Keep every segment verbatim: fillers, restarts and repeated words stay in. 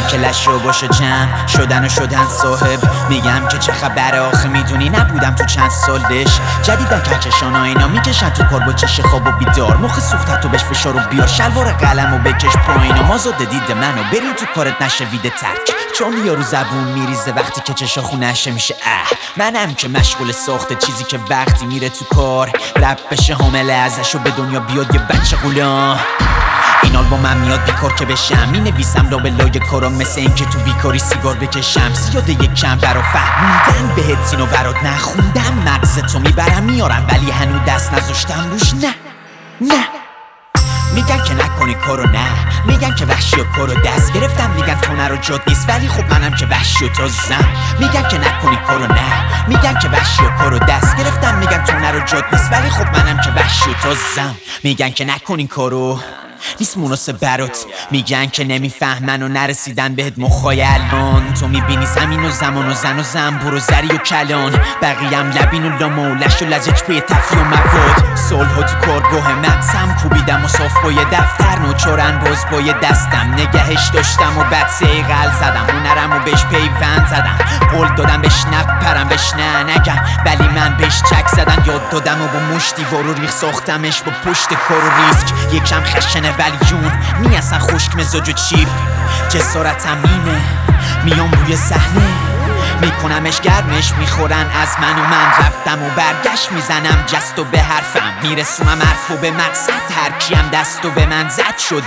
که لش رو باشه جمع شدن و شدن صاحب. میگم که چه خبره آخه میدونی نبودم تو چند سالش. جدیدن کهکشان ها اینا میکشن تو کار با چش خواب و بیدار. مخ سوختت تو بهش فشار و بیار شلوار قلم و بکش پایین و مازاد دید منو بریم تو کارت نشه ویده ترک. چون یارو زبون میریزه وقتی که چشا خونشه میشه اه. منم که مشغول ساخته چیزی که وقتی میره تو کار رپ بشه حامله ازش و به دنیا بیاد یه بچه غلام. این آلبوم من میاد بیکار که بشم می نویسم لابلای کارم مثل این که تو بیکاری سیگار بکشم. زیاده یک کم برا فهموندن بهت سینو برات نخوندم. مغز تو میبرم میارم ولی هنو دست نذاشتم روش. نه نه میگن که نکنی کارو نه میگن که وحشی و کارو دست گرفتم. میگن تو نرو جاد نیست ولی خب منم که وحشی و تازم. میگن که نکنی کارو نه میگن که وحشی و کارو دست گرفتم. میگن تو نرو جاد نیست ولی خب منم که وحشی و تازم. میگن که نکنی کارو نیست مناسب برات. میگن که نمیفهمن و نرسیدن بهت مخای الان. تو میبینی زمین و زمان و زن و زنبور و زری و کلان. بقیم لبین و لامه و لش و لجج پی تفی و مواد. سالها تو کارگاه مغزم کوبیدم و صاف با یه دفتر نوچارن باز با یه دستم نگهش داشتم و بعد سیقل زدم هنرم و بهش پیوند زدم. قول دادم بهش نپرم بهش نه نگم ولی من بهش چک زدم. یاد دادم و با مشتی وارو ریخ ساختمش با پشت کار و ریسک. یکم خشنه ولی جون می اصلا خشک مزاج و چیپ. جسارتم اینه میام روی صحنه میکنمش گرمش میخورن از من و من رفتم و برگشت میزنم جست و به حرفم میرسونم حرف و به مقصد. هر کیم دست و به من زد شد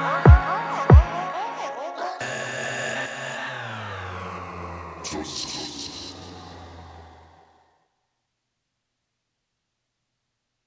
محو.